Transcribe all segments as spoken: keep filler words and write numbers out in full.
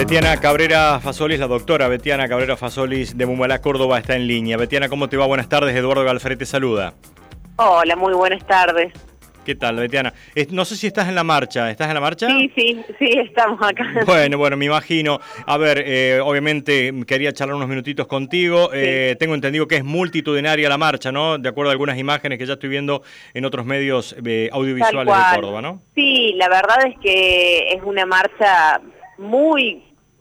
Betiana Cabrera Fasolis, la doctora Betiana Cabrera Fasolis de Mumalá, Córdoba, está en línea. Betiana, ¿cómo te va? Buenas tardes, Eduardo Galfré te saluda. Hola, muy buenas tardes. ¿Qué tal, Betiana? No sé si estás en la marcha. ¿Estás en la marcha? Sí, sí, sí, estamos acá. Bueno, bueno, me imagino. A ver, eh, obviamente quería charlar unos minutitos contigo. Sí. Eh, tengo entendido que es multitudinaria la marcha, ¿no? De acuerdo a algunas imágenes que ya estoy viendo en otros medios eh, audiovisuales de Córdoba, ¿no? Sí, la verdad es que es una marcha muy,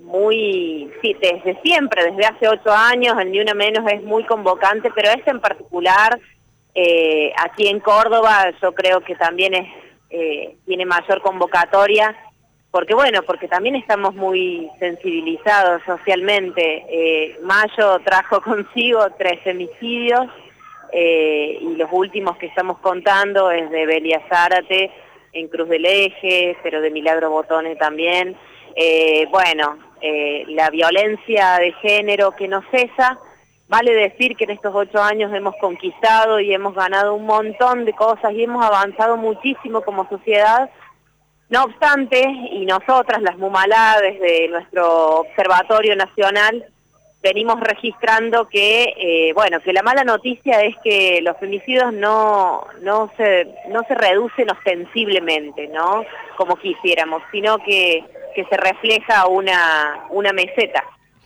muy, sí, desde siempre, desde hace ocho años, el Ni Una Menos es muy convocante, pero esta en particular... Eh, aquí en Córdoba yo creo que también es, eh, tiene mayor convocatoria, porque bueno, porque también estamos muy sensibilizados socialmente. Eh, mayo trajo consigo tres femicidios eh, y los últimos que estamos contando es de Belia Zárate en Cruz del Eje, pero de Milagro Botone también. Eh, bueno, eh, la violencia de género que no cesa. Vale decir que en estos ocho años hemos conquistado y hemos ganado un montón de cosas y hemos avanzado muchísimo como sociedad. No obstante, y nosotras, las Mumalá, desde nuestro Observatorio Nacional, venimos registrando que, eh, bueno, que la mala noticia es que los femicidios no, no, se, no se reducen ostensiblemente, ¿no? Como quisiéramos, sino que, que se refleja una, una meseta.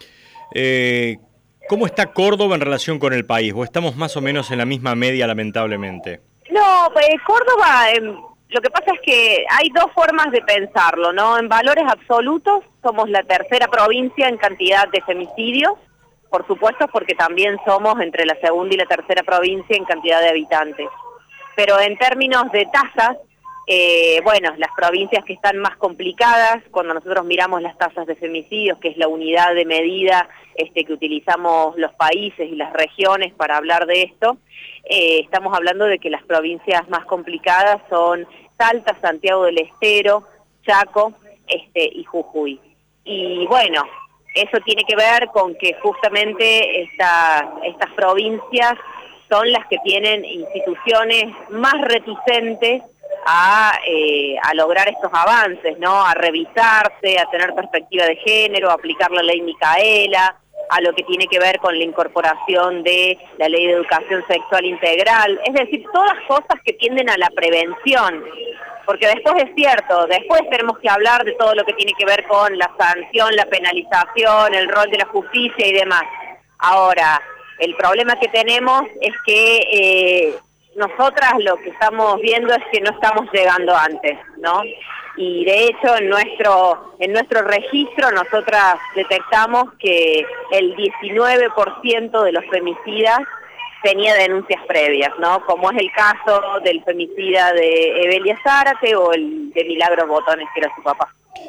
Eh... ¿Cómo está Córdoba en relación con el país? ¿O estamos más o menos en la misma media, lamentablemente? No, pues Córdoba, eh, lo que pasa es que hay dos formas de pensarlo, ¿no? En valores absolutos, somos la tercera provincia en cantidad de femicidios, por supuesto, porque también somos entre la segunda y la tercera provincia en cantidad de habitantes. Pero en términos de tasas, eh, bueno, las provincias que están más complicadas, cuando nosotros miramos las tasas de femicidios, que es la unidad de medida este, que utilizamos los países y las regiones para hablar de esto, eh, estamos hablando de que las provincias más complicadas son Salta, Santiago del Estero, Chaco este, y Jujuy. Y bueno, eso tiene que ver con que justamente esta, estas provincias son las que tienen instituciones más reticentes A, eh, a lograr estos avances, ¿no? A revisarse, a tener perspectiva de género, a aplicar la ley Micaela, a lo que tiene que ver con la incorporación de la ley de educación sexual integral, es decir, todas cosas que tienden a la prevención, porque después es cierto, después tenemos que hablar de todo lo que tiene que ver con la sanción, la penalización, el rol de la justicia y demás. Ahora, el problema que tenemos es que... Eh, nosotras lo que estamos viendo es que no estamos llegando antes, ¿no? Y de hecho en nuestro en nuestro registro nosotras detectamos que el diecinueve por ciento de los femicidas tenía denuncias previas, ¿no? Como es el caso del femicida de Belia Zárate o el de Milagro Botones, que era su papá.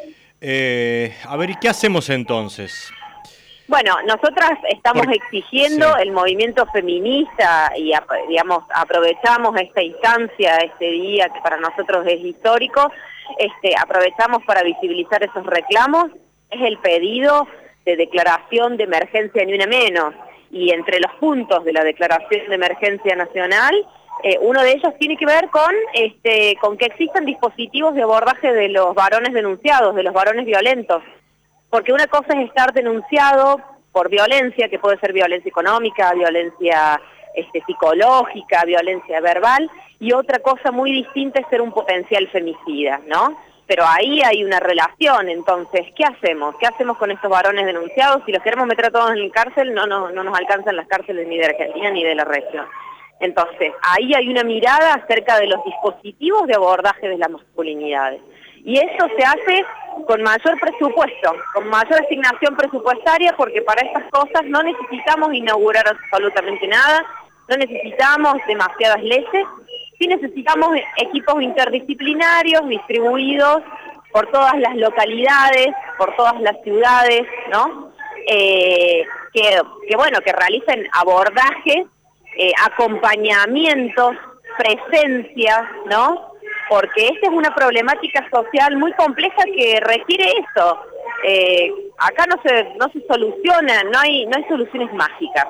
Eh, a ver, ¿y qué hacemos entonces? Bueno, nosotras estamos Por... exigiendo sí. el movimiento feminista y, digamos, aprovechamos esta instancia, este día que para nosotros es histórico, este, aprovechamos para visibilizar esos reclamos, es el pedido de declaración de emergencia Ni Una Menos, y entre los puntos de la declaración de emergencia nacional, eh, uno de ellos tiene que ver con, este, con que existan dispositivos de abordaje de los varones denunciados, de los varones violentos. Porque una cosa es estar denunciado por violencia, que puede ser violencia económica, violencia este, psicológica, violencia verbal, y otra cosa muy distinta es ser un potencial femicida, ¿no? Pero ahí hay una relación, entonces, ¿qué hacemos? ¿Qué hacemos con estos varones denunciados? Si los queremos meter a todos en la cárcel, no, no, no nos alcanzan las cárceles ni de Argentina ni de la región. Entonces, ahí hay una mirada acerca de los dispositivos de abordaje de las masculinidades. Y eso se hace con mayor presupuesto, con mayor asignación presupuestaria, porque para estas cosas no necesitamos inaugurar absolutamente nada, no necesitamos demasiadas leyes, sí necesitamos equipos interdisciplinarios distribuidos por todas las localidades, por todas las ciudades, ¿no? Eh, que, que, bueno, que realicen abordajes, eh, acompañamientos, presencias, ¿no? Porque esta es una problemática social muy compleja que requiere eso. Eh, acá no se no se soluciona, no hay no hay soluciones mágicas.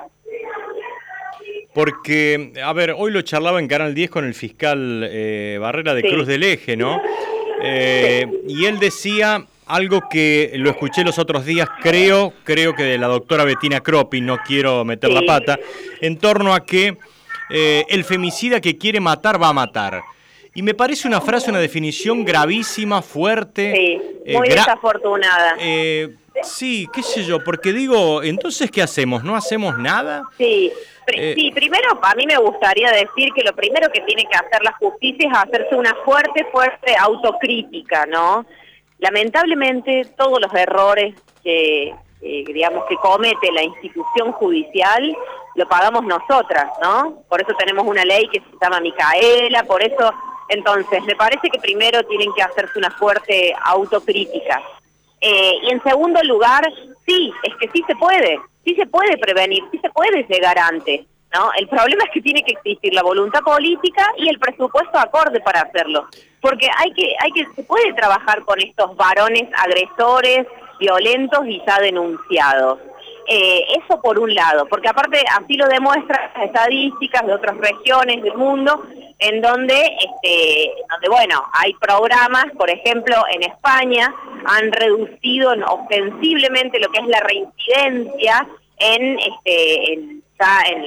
Porque, a ver, hoy lo charlaba en Canal diez con el fiscal eh, Barrera de sí. Cruz del Eje, ¿no? Eh, y él decía algo que lo escuché los otros días, creo, creo que de la doctora Bettina Croppi, no quiero meter sí. la pata, en torno a que eh, el femicida que quiere matar va a matar. Y me parece una frase, una definición gravísima, fuerte. Sí, muy eh, desafortunada. Eh, sí, qué sé yo, porque digo, entonces, ¿qué hacemos? ¿No hacemos nada? Sí, eh, sí, primero a mí me gustaría decir que lo primero que tiene que hacer la justicia es hacerse una fuerte, fuerte autocrítica, ¿no? Lamentablemente, todos los errores que, eh, digamos, que comete la institución judicial lo pagamos nosotras, ¿no? Por eso tenemos una ley que se llama Micaela, por eso... Entonces, me parece que primero tienen que hacerse una fuerte autocrítica. Eh, y en segundo lugar, sí, es que sí se puede, sí se puede prevenir, sí se puede llegar antes, ¿no? El problema es que tiene que existir la voluntad política y el presupuesto acorde para hacerlo. Porque hay que, hay que, se puede trabajar con estos varones agresores, violentos y ya denunciados. Eh, eso por un lado, porque aparte así lo demuestran las estadísticas de otras regiones del mundo, en donde, este, donde bueno, hay programas, por ejemplo, en España han reducido ostensiblemente lo que es la reincidencia en, este, en, en,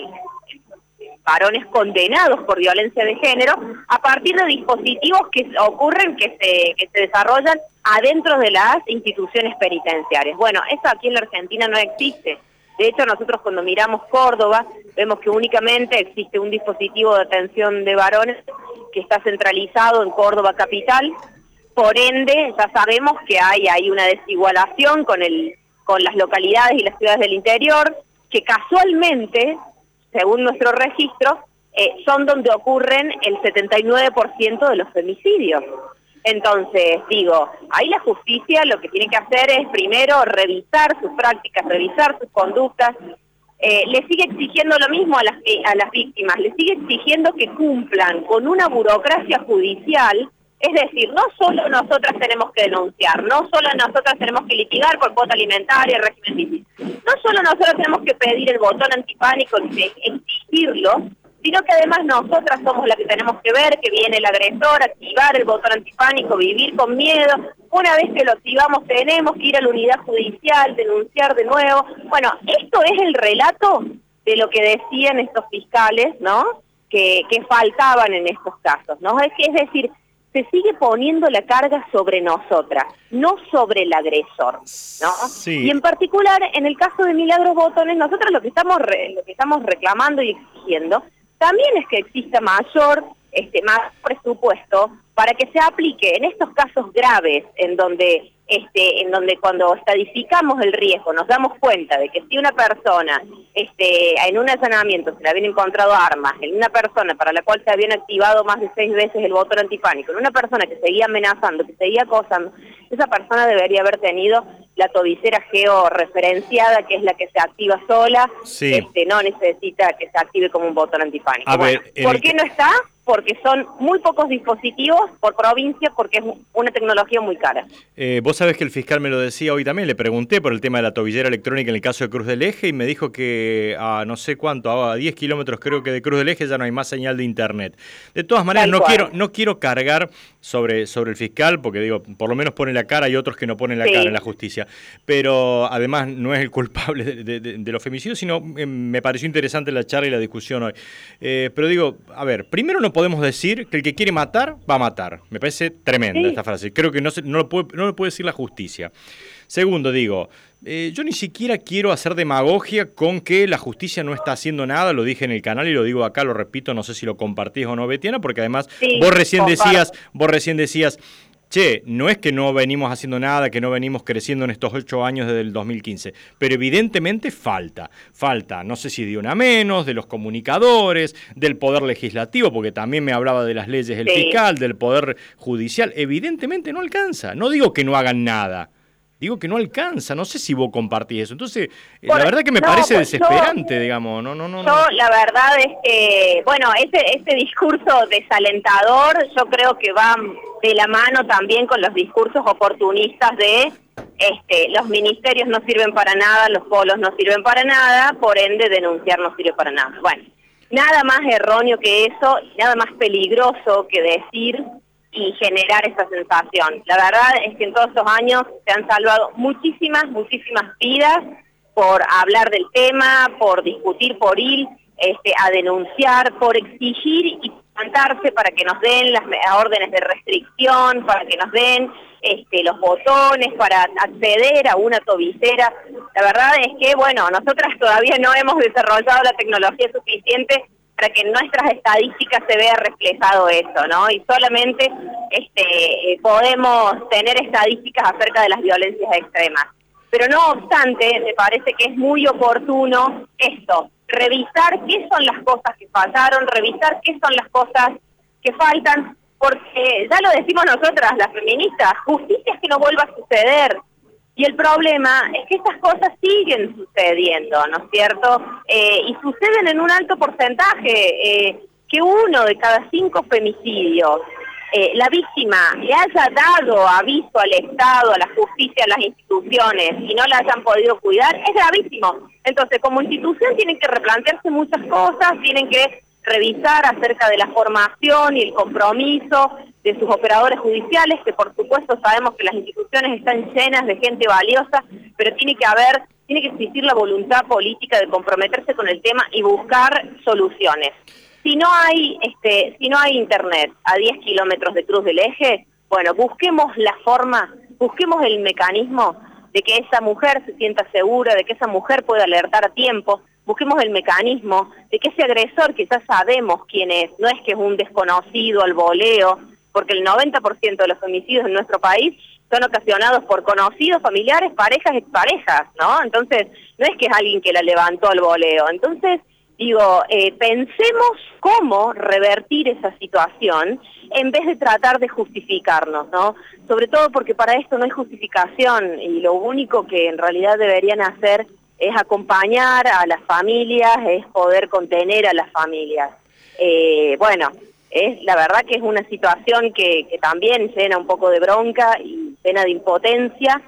en varones condenados por violencia de género, a partir de dispositivos que ocurren, que se, que se desarrollan adentro de las instituciones penitenciarias. Bueno, eso aquí en la Argentina no existe. De hecho, nosotros cuando miramos Córdoba, vemos que únicamente existe un dispositivo de atención de varones que está centralizado en Córdoba capital. Por ende, ya sabemos que hay, hay una desigualación con, el, con las localidades y las ciudades del interior, que casualmente, según nuestro registro, eh, son donde ocurren el setenta y nueve por ciento de los femicidios. Entonces, digo, ahí la justicia lo que tiene que hacer es primero revisar sus prácticas, revisar sus conductas. Eh, le sigue exigiendo lo mismo a las, a las víctimas, le sigue exigiendo que cumplan con una burocracia judicial. Es decir, no solo nosotras tenemos que denunciar, no solo nosotras tenemos que litigar por cuota alimentaria, régimen, no solo nosotros tenemos que pedir el botón antipánico y exigirlo, sino que además nosotras somos las que tenemos que ver que viene el agresor, activar el botón antipánico, vivir con miedo. Una vez que lo activamos tenemos que ir a la unidad judicial, denunciar de nuevo. Bueno, esto es el relato de lo que decían estos fiscales, ¿no? Que, que faltaban en estos casos, ¿no? Es, es decir, se sigue poniendo la carga sobre nosotras, no sobre el agresor, ¿no? Sí. Y en particular, en el caso de Milagros Botones, nosotros lo que estamos re, lo que estamos reclamando y exigiendo también es que exista mayor, este, más presupuesto para que se aplique en estos casos graves, en donde, este, en donde cuando estadificamos el riesgo nos damos cuenta de que si una persona, este, en un allanamiento se le habían encontrado armas, en una persona para la cual se habían activado más de seis veces el botón antipánico, en una persona que seguía amenazando, que seguía acosando, esa persona debería haber tenido la tobillera georreferenciada, que es la que se activa sola, sí. este, no necesita que se active como un botón antipánico. A bueno, ver, ¿por el... qué no está? Porque son muy pocos dispositivos por provincia, porque es una tecnología muy cara. Eh, vos sabés que el fiscal me lo decía hoy también, le pregunté por el tema de la tobillera electrónica en el caso de Cruz del Eje y me dijo que a no sé cuánto, a diez kilómetros creo que de Cruz del Eje ya no hay más señal de internet. De todas maneras, no quiero, no quiero cargar sobre, sobre el fiscal, porque digo, por lo menos pone la cara y otros que no ponen la sí. cara en la justicia. Pero además no es el culpable de, de, de, de los femicidios, sino eh, me pareció interesante la charla y la discusión hoy. Eh, pero digo, a ver, primero no podemos decir que el que quiere matar, va a matar. Me parece tremenda sí. esta frase. Creo que no, se, no, lo puede, no lo puede decir la justicia. Segundo, digo, eh, yo ni siquiera quiero hacer demagogia con que la justicia no está haciendo nada, lo dije en el canal y lo digo acá, lo repito, no sé si lo compartís o no, Betiana, porque además sí, vos recién comparto. decías, vos recién decías, che, no es que no venimos haciendo nada, que no venimos creciendo en estos ocho años desde el dos mil quince, pero evidentemente falta, falta, no sé si de una menos, de los comunicadores, del poder legislativo, porque también me hablaba de las leyes el sí. fiscal, del poder judicial, evidentemente no alcanza, no digo que no hagan nada, digo que no alcanza, no sé si vos compartís eso. Entonces, Por, la verdad que me no, parece pues desesperante, yo, digamos. No, no, no, yo, no. la verdad es que, bueno, ese, ese discurso desalentador, yo creo que va de la mano también con los discursos oportunistas de este, los ministerios no sirven para nada, los polos no sirven para nada, por ende denunciar no sirve para nada. Bueno, nada más erróneo que eso, nada más peligroso que decir y generar esa sensación. La verdad es que en todos estos años se han salvado muchísimas, muchísimas vidas por hablar del tema, por discutir, por ir este, a denunciar, por exigir y plantarse para que nos den las órdenes de restricción, para que nos den este, los botones, para acceder a una tobillera. La verdad es que, bueno, nosotras todavía no hemos desarrollado la tecnología suficiente para que en nuestras estadísticas se vea reflejado eso, ¿no? Y solamente este, podemos tener estadísticas acerca de las violencias extremas. Pero no obstante, me parece que es muy oportuno esto, revisar qué son las cosas que fallaron, revisar qué son las cosas que faltan, porque ya lo decimos nosotras, las feministas, justicia es que no vuelva a suceder. Y el problema es que estas cosas siguen sucediendo, ¿no es cierto? Eh, y suceden en un alto porcentaje, eh, que uno de cada cinco femicidios, eh, la víctima le haya dado aviso al Estado, a la justicia, a las instituciones, y no la hayan podido cuidar, es gravísimo. Entonces, como institución tienen que replantearse muchas cosas, tienen que revisar acerca de la formación y el compromiso de sus operadores judiciales, que por supuesto sabemos que las instituciones están llenas de gente valiosa, pero tiene que haber, tiene que existir la voluntad política de comprometerse con el tema y buscar soluciones. Si no hay, este, si no hay internet a diez kilómetros de Cruz del Eje, bueno, busquemos la forma, busquemos el mecanismo de que esa mujer se sienta segura, de que esa mujer pueda alertar a tiempo. Busquemos el mecanismo de que ese agresor, que ya sabemos quién es, no es que es un desconocido al voleo, porque el noventa por ciento de los homicidios en nuestro país son ocasionados por conocidos, familiares, parejas, exparejas, ¿no? Entonces, no es que es alguien que la levantó al voleo. Entonces, digo, eh, pensemos cómo revertir esa situación en vez de tratar de justificarnos, ¿no? Sobre todo porque para esto no hay justificación y lo único que en realidad deberían hacer es acompañar a las familias, es poder contener a las familias. Eh, bueno, es la verdad que es una situación que, que también llena un poco de bronca y llena de impotencia,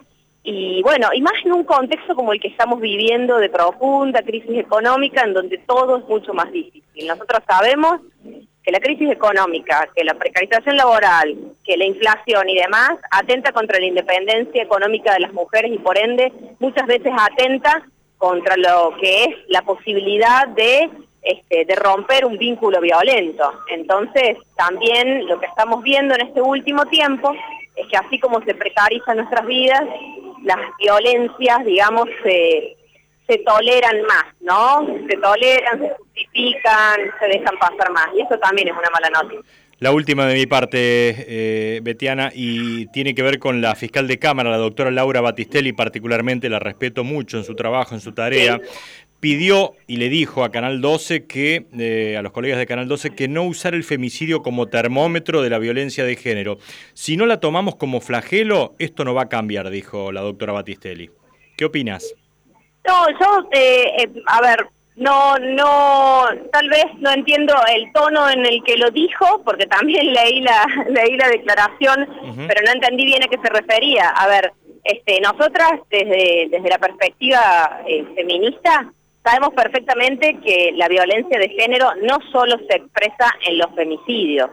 y bueno, y más en un contexto como el que estamos viviendo de profunda crisis económica, en donde todo es mucho más difícil. Nosotros sabemos que la crisis económica, que la precarización laboral, que la inflación y demás, atenta contra la independencia económica de las mujeres y por ende muchas veces atenta contra lo que es la posibilidad de, este, de romper un vínculo violento. Entonces, también lo que estamos viendo en este último tiempo es que así como se precarizan nuestras vidas, las violencias, digamos, se, se toleran más, ¿no? Se toleran, se justifican, se dejan pasar más, y eso también es una mala noticia. La última de mi parte, eh, Betiana, y tiene que ver con la fiscal de Cámara, la doctora Laura Battistelli, particularmente la respeto mucho en su trabajo, en su tarea. Sí. Pidió y le dijo a Canal doce, que eh, a los colegas de Canal doce, que no usar el femicidio como termómetro de la violencia de género. Si no la tomamos como flagelo, esto no va a cambiar, dijo la doctora Battistelli. ¿Qué opinas? No, yo, eh, eh, a ver... No, no, tal vez no entiendo el tono en el que lo dijo, porque también leí la leí la declaración, uh-huh. pero no entendí bien a qué se refería. A ver, este, nosotras desde desde la perspectiva eh, feminista sabemos perfectamente que la violencia de género no solo se expresa en los femicidios.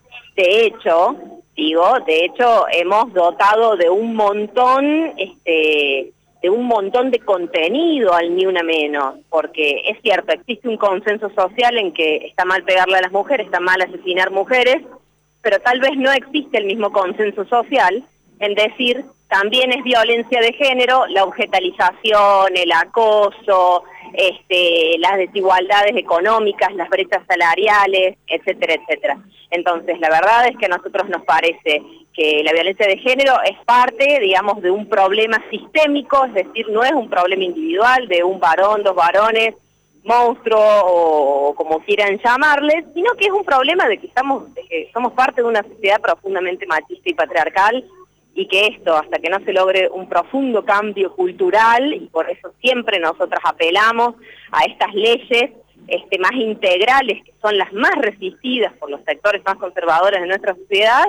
De hecho, digo, de hecho hemos dotado de un montón, este. de un montón de contenido al Ni Una Menos, porque es cierto, existe un consenso social en que está mal pegarle a las mujeres, está mal asesinar mujeres, pero tal vez no existe el mismo consenso social en decir, también es violencia de género la objetalización, el acoso, este, las desigualdades económicas, las brechas salariales, etcétera, etcétera. Entonces, la verdad es que a nosotros nos parece que la violencia de género es parte, digamos, de un problema sistémico, es decir, no es un problema individual de un varón, dos varones, monstruo o como quieran llamarles, sino que es un problema de que estamos, de que somos parte de una sociedad profundamente machista y patriarcal, y que esto, hasta que no se logre un profundo cambio cultural, y por eso siempre nosotras apelamos a estas leyes este, más integrales, que son las más resistidas por los sectores más conservadores de nuestra sociedad,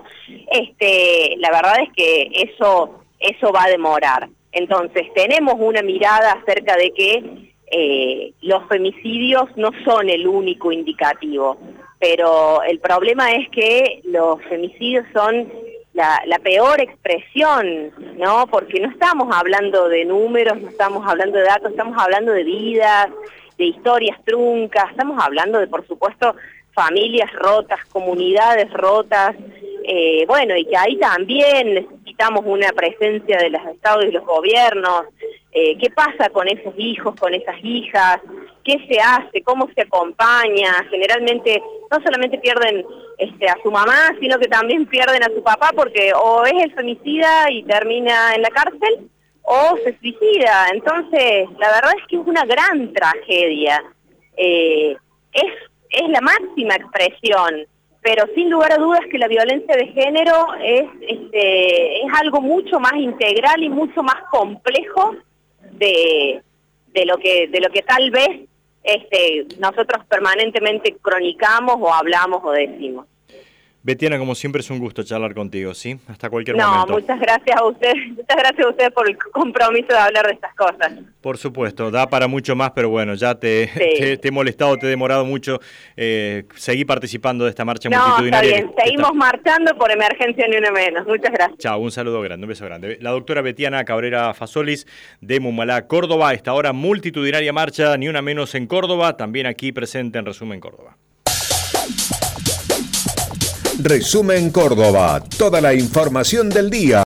este, la verdad es que eso, eso va a demorar. Entonces, tenemos una mirada acerca de que eh, los femicidios no son el único indicativo, pero el problema es que los femicidios son la, la peor expresión, ¿no? Porque no estamos hablando de números, no estamos hablando de datos, estamos hablando de vidas, de historias truncas, estamos hablando de, por supuesto, familias rotas, comunidades rotas, eh, bueno, y que ahí también necesitamos una presencia de los estados y los gobiernos. Eh, ¿Qué pasa con esos hijos, con esas hijas? ¿Qué se hace? ¿Cómo se acompaña? Generalmente no solamente pierden este, a su mamá, sino que también pierden a su papá, porque o es el femicida y termina en la cárcel, o se suicida. Entonces, la verdad es que es una gran tragedia. Eh, es, es la máxima expresión, pero sin lugar a dudas que la violencia de género es, este, es algo mucho más integral y mucho más complejo de, de lo que de lo que tal vez este, nosotros permanentemente cronicamos o hablamos o decimos. Betiana, como siempre es un gusto charlar contigo, ¿sí? Hasta cualquier no, momento. No, muchas gracias a usted, muchas gracias a usted por el compromiso de hablar de estas cosas. Por supuesto, da para mucho más, pero bueno, ya te, sí. te, te he molestado, te he demorado mucho. Eh, seguí participando de esta marcha no, multitudinaria. Está bien, que, seguimos está... marchando por emergencia ni una menos. Muchas gracias. Chao, un saludo grande, un beso grande. La doctora Betiana Cabrera Fasolis de Mumalá, Córdoba. A esta hora multitudinaria marcha, ni una menos en Córdoba, también aquí presente en Resumen Córdoba. Resumen Córdoba, toda la información del día.